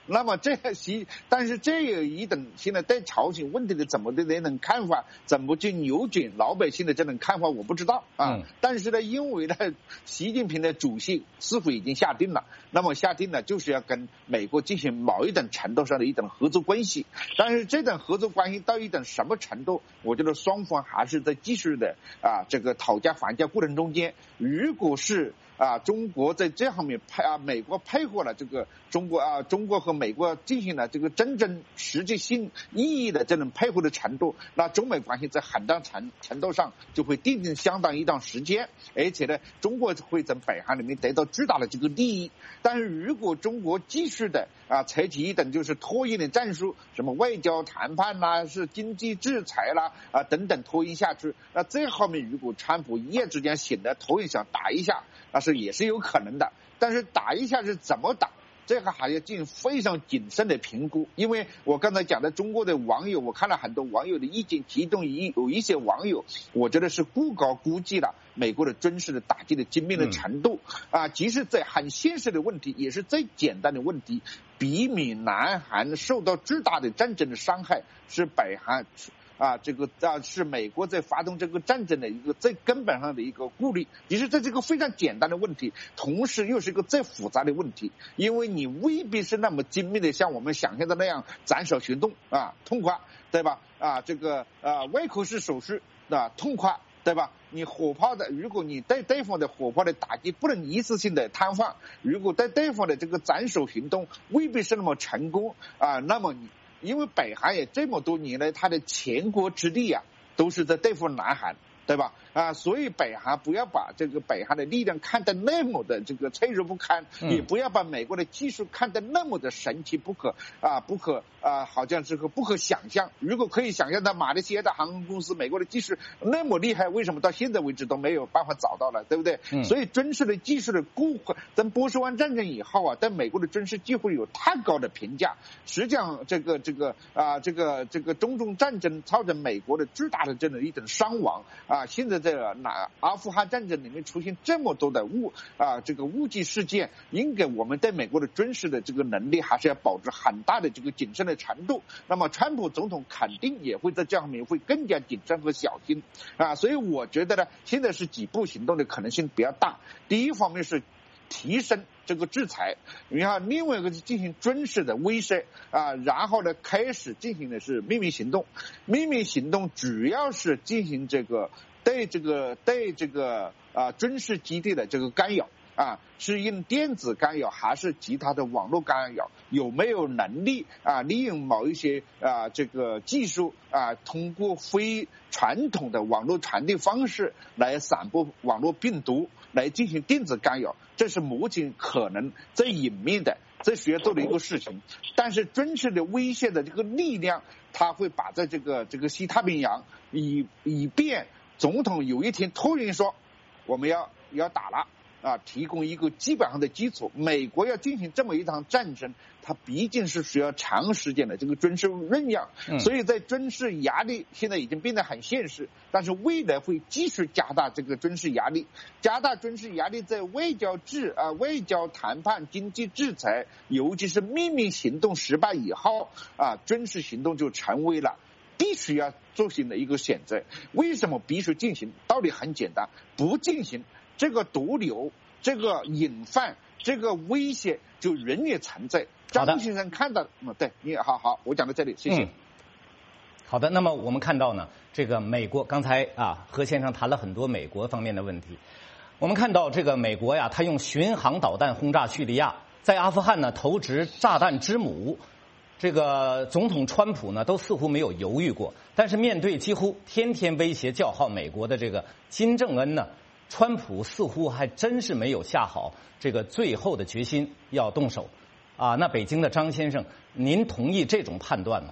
那么但是这有一等现在对朝鲜问题的怎么的那种看法，怎么去扭转老百姓的这种看法，我不知道啊。但是呢，因为呢，习近平的主席似乎已经下定了，那么下定了就是要跟美国进行某一种程度上的一种合作关系。但是这种合作关系到一种什么程度，我觉得双方还是在继续的这个讨价还价过程中间，如果是中国在这方面美国配合了这个中国和美国进行了这个真正实际性意义的这种配合的程度，那中美关系在很大程度上就会定相当一段时间，而且呢，中国会在北韩里面得到巨大的这个利益。但是如果中国继续的采取一种就是拖延的战术，什么外交谈判啦，是经济制裁啦等等拖延下去，那这后面如果川普一夜之间醒来头也想打一下，那是也是有可能的。但是打一下是怎么打，这个还要进行非常谨慎的评估。因为我刚才讲的中国的网友，我看了很多网友的意见，其中有一些网友我觉得是过高估计了美国的军事的打击的精密的程度即使在很现实的问题，也是最简单的问题，避免南韩受到巨大的战争的伤害，是北韩是美国在发动这个战争的一个最根本上的一个顾虑。其实这是一个非常简单的问题，同时又是一个最复杂的问题，因为你未必是那么精密的像我们想象的那样斩首行动痛快，对吧？胃口式手术痛快，对吧？你火炮的，如果你对方的火炮的打击不能一次性的瘫痪，如果对方的这个斩首行动未必是那么成功那么因为北韩也这么多年来，他的前国之力都是在对付南韩，对吧？所以北韩不要把这个北韩的力量看得那么的这个脆弱不堪，也不要把美国的技术看得那么的神奇不可好像这个不可想象。如果可以想象到马来西亚的航空公司美国的技术那么厉害，为什么到现在为止都没有办法找到了，对不对？所以军事的技术的在波斯湾战争以后对美国的军事几乎有太高的评价。实际上这个中东战争造成美国的巨大的这样的一种伤亡现在在阿富汗战争里面出现这么多的误击事件，应该我们对美国的军事的这个能力还是要保持很大的这个谨慎的程度。那么川普总统肯定也会在这方面会更加谨慎和小心所以我觉得呢，现在是几步行动的可能性比较大。第一方面是提升这个制裁，然后另外一个是进行军事的威慑然后呢开始进行的是秘密行动。秘密行动主要是进行对这个军事基地的这个干扰是用电子干扰还是其他的网络干扰，有没有能力利用某一些这个技术通过非传统的网络传递方式来散播网络病毒，来进行电子干扰，这是目前可能最隐秘的最需要做的一个事情。但是军事的威胁的这个力量，它会把在这个西太平洋以便总统有一天突然说我们要打了提供一个基本上的基础。美国要进行这么一场战争，它毕竟是需要长时间的这个军事酝酿所以在军事压力现在已经变得很现实，但是未来会继续加大这个军事压力。加大军事压力在外交谈判、经济制裁，尤其是秘密行动失败以后军事行动就成为了必须要进行的一个选择。为什么必须进行？道理很简单，不进行这个毒瘤、这个隐患、这个威胁就仍然存在。张先生看到对你好，我讲到这里，谢谢。 好的，那么我们看到呢，这个美国刚才何先生谈了很多美国方面的问题。我们看到这个美国他用巡航导弹轰炸叙利亚，在阿富汗呢投掷炸弹之母。这个总统川普呢都似乎没有犹豫过，但是面对几乎天天威胁叫号美国的这个金正恩呢，川普似乎还真是没有下好这个最后的决心要动手那北京的张先生，您同意这种判断吗？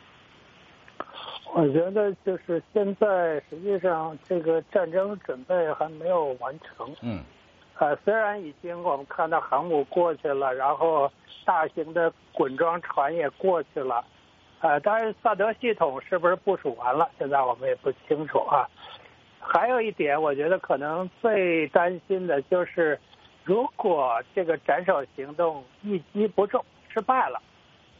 我觉得就是现在实际上这个战争准备还没有完成虽然已经我们看到航母过去了，然后大型的滚装船也过去了当然萨德系统是不是部署完了，现在我们也不清楚还有一点我觉得可能最担心的就是，如果这个斩首行动一击不中失败了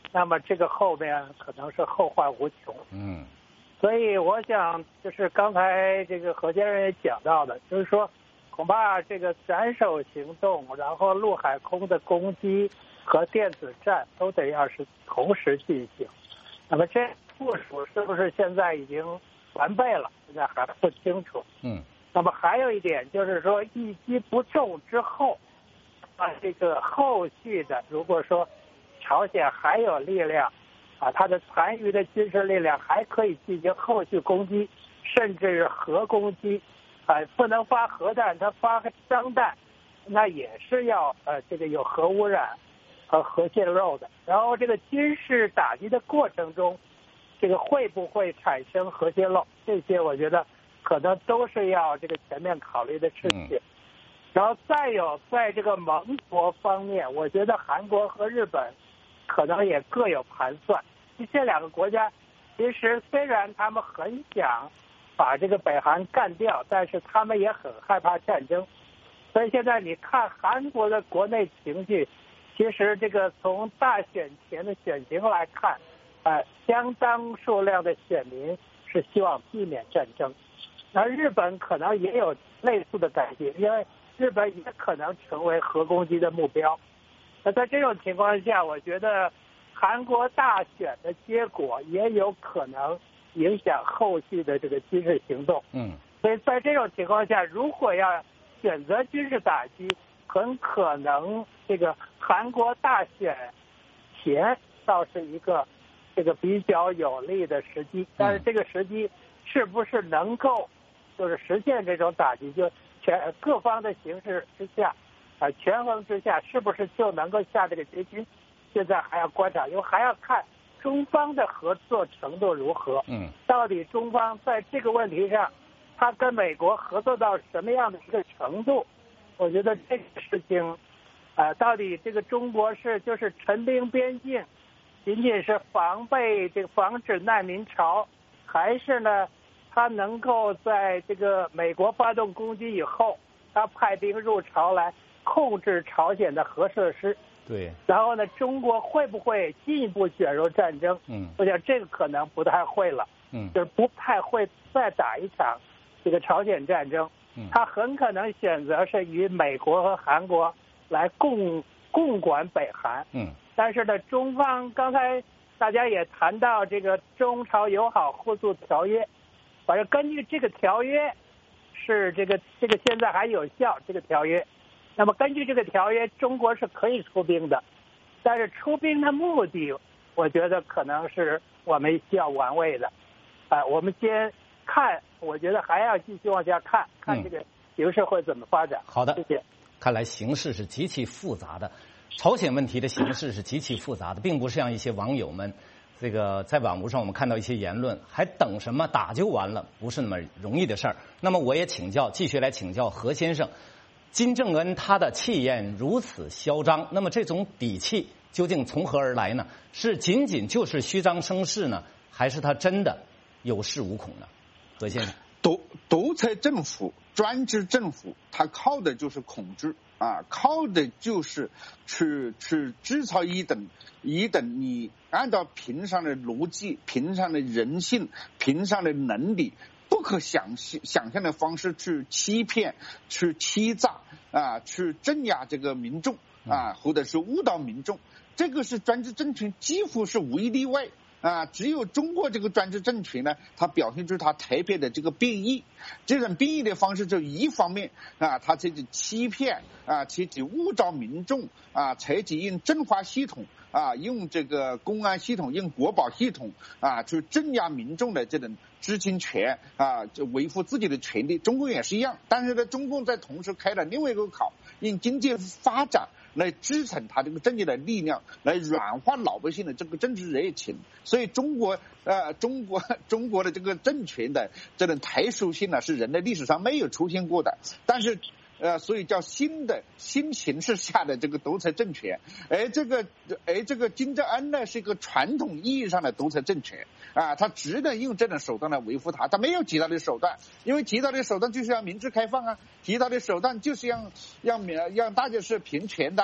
那么这个后面可能是后患无穷。所以我想，就是刚才这个何先生也讲到的，就是说，恐怕这个斩首行动，然后陆海空的攻击和电子战都得要是同时进行。那么这部署是不是现在已经完备了？现在还不清楚。那么还有一点就是说，一击不中之后，这个后续的，如果说朝鲜还有力量，它的残余的军事力量还可以进行后续攻击，甚至是核攻击，不能发核弹，它发张弹，那也是要这个有核污染和核泄漏的。然后这个军事打击的过程中，这个会不会产生核泄漏，这些我觉得可能都是要这个全面考虑的事情。然后再有在这个盟国方面，我觉得韩国和日本可能也各有盘算。这两个国家其实虽然他们很想把这个北韩干掉，但是他们也很害怕战争。所以现在你看韩国的国内情绪，其实这个从大选前的选情来看，相当数量的选民是希望避免战争。那日本可能也有类似的感觉，因为日本也可能成为核攻击的目标。那在这种情况下，我觉得韩国大选的结果也有可能影响后续的这个军事行动。所以在这种情况下，如果要选择军事打击，很可能这个韩国大选前倒是一个这个比较有利的时机，但是这个时机是不是能够就是实现这种打击，就各方的形势之下，权衡之下，是不是就能够下这个决心？现在还要观察，因为还要看中方的合作程度如何。到底中方在这个问题上，他跟美国合作到什么样的一个程度？我觉得这个事情，到底这个中国是就是陈兵边境，仅仅是防止难民潮，还是呢，他能够在这个美国发动攻击以后，他派兵入朝来控制朝鲜的核设施？ 对。 然后呢，中国会不会进一步卷入战争？我想这个可能不太会了。就是不太会再打一场这个朝鲜战争。他很可能选择是与美国和韩国来共管北韩。但是呢，中方刚才大家也谈到这个中朝友好互助条约，反正根据这个条约是这个现在还有效这个条约，那么根据这个条约，中国是可以出兵的，但是出兵的目的，我觉得可能是我们需要玩味的。我们先看，我觉得还要继续往下看这个形势会怎么发展。 好的， 谢谢。 看来形势是极其复杂的，朝鲜问题的形势是极其复杂的，并不是像一些网友们这个在网络上我们看到一些言论，还等什么打就完了，不是那么容易的事儿。那么我也继续来请教何先生，金正恩他的气焰如此嚣张，那么这种底气究竟从何而来呢？是仅仅就是虚张声势呢，还是他真的有恃无恐呢？何先生， 独裁政府、专制政府，它靠的就是统治靠的就是去制造一等你按照平常的逻辑、平常的人性、平常的能力，不可想象的方式去欺骗、去欺诈去镇压这个民众或者是误导民众。这个是专制政权几乎是无一例外。只有中国这个专制政权呢，它表现出它特别的这个变异。这种变异的方式，就一方面它这种欺骗采取误导民众采取用政法系统用这个公安系统、用国保系统去镇压民众的这种知情权就维护自己的权利。中共也是一样，但是呢，中共在同时开了另外一个口，用经济发展来支撑他这个政治的力量，来软化老百姓的这个政治热情。所以中国的这个政权的这种特殊性呢，是人类历史上没有出现过的。但是所以叫新形势下的这个独裁政权。这个金正恩呢，是一个传统意义上的独裁政权他只能用这种手段来维护他没有其他的手段，因为其他的手段就是要民主开放其他的手段就是让大家是平权的，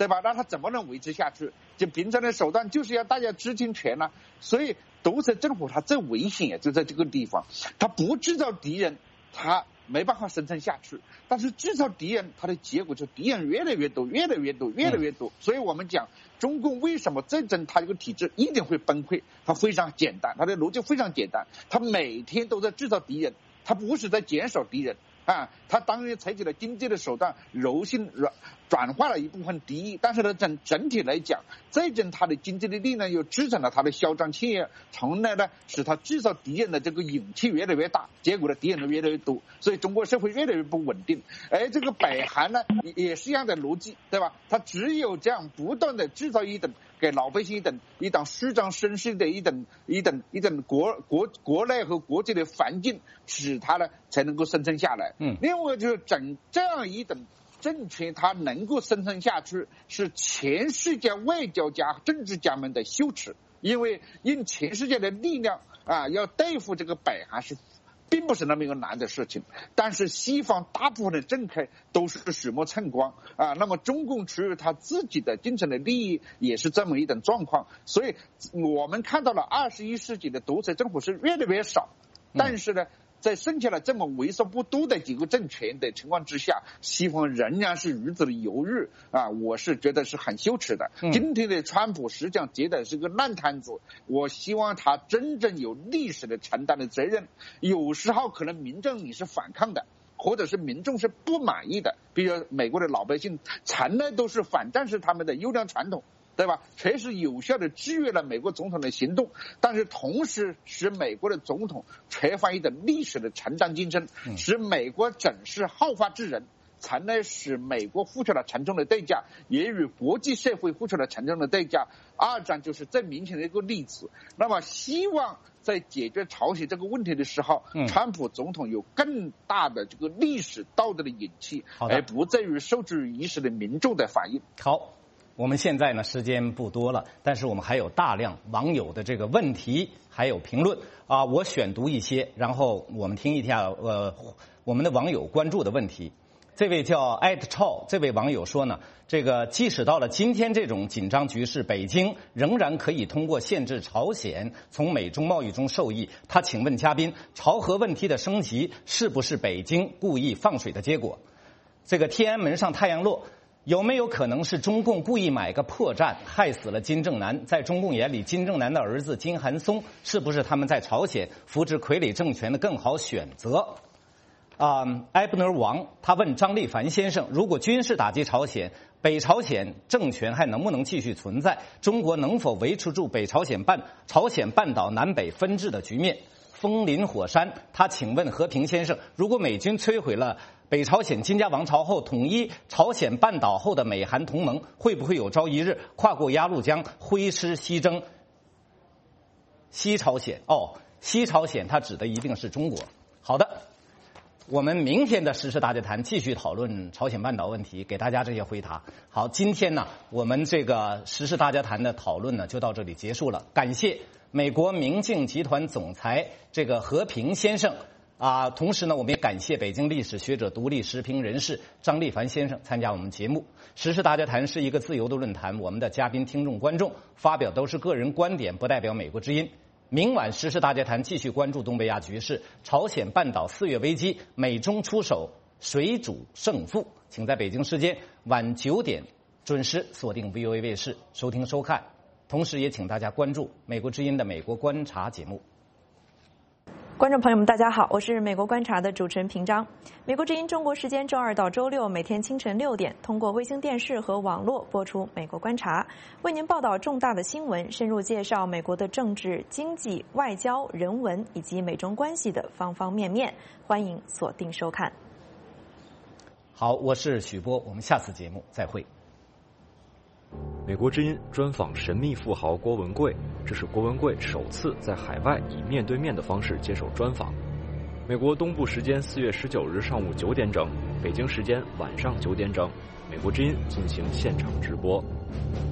对吧？那他怎么能维持下去？就平常的手段就是要大家知情权啊。所以独裁政府它最危险也就在这个地方，它不制造敌人，它没办法生存下去，但是制造敌人，它的结果就敌人越来越多，越来越多，越来越多。所以我们讲中共为什么战争它这个体制一定会崩溃，它非常简单，它的逻辑非常简单，它每天都在制造敌人，它不是在减少敌人啊，他当然采取了经济的手段，柔性转化了一部分敌意，但是呢，整体来讲，战争它的经济的力量又支撑了它的嚣张气焰，从而呢使它制造敌人的这个勇气越来越大，结果呢敌人越来越多，所以中国社会越来越不稳定。而这个北韩呢也是一样的逻辑，对吧？它只有这样不断的制造一等给老百姓一等虚张声势的一等国内和国际的环境，使它呢才能够生存下来。另外就是这样一等政权它能够生存下去，是全世界外交家、政治家们的羞耻，因为用全世界的力量啊，要对付这个北韩并不是那么一个难的事情。但是西方大部分的政客都是鼠目寸光啊，那么中共出于他自己的精神的利益，也是这么一种状况。所以我们看到了21世纪的独裁政府是越来越少，但是呢，在剩下了这么为数不多的几个政权的情况之下，西方仍然是如此的犹豫啊，我是觉得是很羞耻的。今天的川普实际上觉得是个烂摊子，我希望他真正有历史的承担的责任。有时候可能民众你是反抗的，或者是民众是不满意的，比如美国的老百姓从来都是反战是他们的优良传统，对吧？确实有效的制约了美国总统的行动，但是同时使美国的总统缺乏一种历史的承担精神，使美国整是好发之人，从而使美国付出了沉重的代价，也与国际社会付出了沉重的代价。二战就是最明显的一个例子。那么希望在解决朝鲜这个问题的时候，川普总统有更大的这个历史道德的勇气，而不在于受制于一时的民众的反应。 好，我们现在呢时间不多了，但是我们还有大量网友的这个问题还有评论啊，我选读一些，然后我们听一下我们的网友关注的问题。这位叫艾特超，这位网友说呢，这个即使到了今天这种紧张局势，北京仍然可以通过限制朝鲜从美中贸易中受益。他请问嘉宾，朝核问题的升级是不是北京故意放水的结果？这个天安门上太阳落，有没有可能是中共故意买个破绽，害死了金正男？在中共眼里，金正男的儿子金韩松是不是他们在朝鲜扶植傀儡政权的更好选择？埃布尔王他问张立凡先生，如果军事打击朝鲜，北朝鲜政权还能不能继续存在？中国能否维持住北朝鲜半岛南北分治的局面？风林火山他请问和平先生，如果美军摧毁了北朝鲜金家王朝后，统一朝鲜半岛后的美韩同盟，会不会有朝一日跨过鸭绿江，挥师西征西朝鲜？西朝鲜它指的一定是中国。好的，我们明天的时事大家谈继续讨论朝鲜半岛问题，给大家这些回答。好，今天呢，我们这个时事大家谈的讨论呢就到这里结束了。感谢美国明镜集团总裁这个和平先生同时呢，我们也感谢北京历史学者、独立时评人士张立凡先生参加我们节目。时事大家谈是一个自由的论坛，我们的嘉宾、听众、观众发表都是个人观点，不代表美国之音。明晚时事大家谈继续关注东北亚局势，朝鲜半岛4月危机，美中出手，谁主胜负？请在北京时间晚9点准时锁定 VOA 卫视收听收看，同时也请大家关注美国之音的美国观察节目。 观众朋友们，大家好，我是美国观察的主持人平章。美国之音中国时间周2到周6每天清晨6点，通过卫星电视和网络播出美国观察，为您报道重大的新闻，深入介绍美国的政治、经济、外交、人文以及美中关系的方方面面。欢迎锁定收看。 好，我是许波，我们下次节目再会。 美国之音专访神秘富豪郭文贵，这是郭文贵首次在海外以面对面的方式接受专访。美国东部时间4月19日上午9点整，北京时间晚上9点整，美国之音进行现场直播。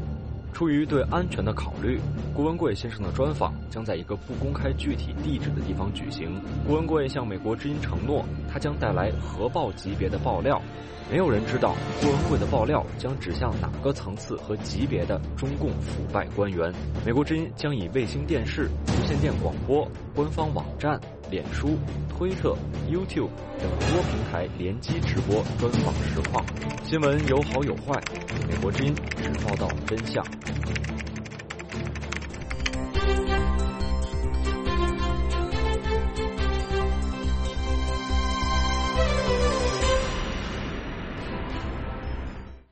出于对安全的考虑，郭文贵先生的专访将在一个不公开具体地址的地方举行。郭文贵向美国之音承诺，他将带来核爆级别的爆料。没有人知道郭文贵的爆料将指向哪个层次和级别的中共腐败官员。美国之音将以卫星电视、无线电广播、官方网站、脸书、推特、YouTube 等多平台联机直播专访实况。新闻有好有坏，美国之音只报道真相。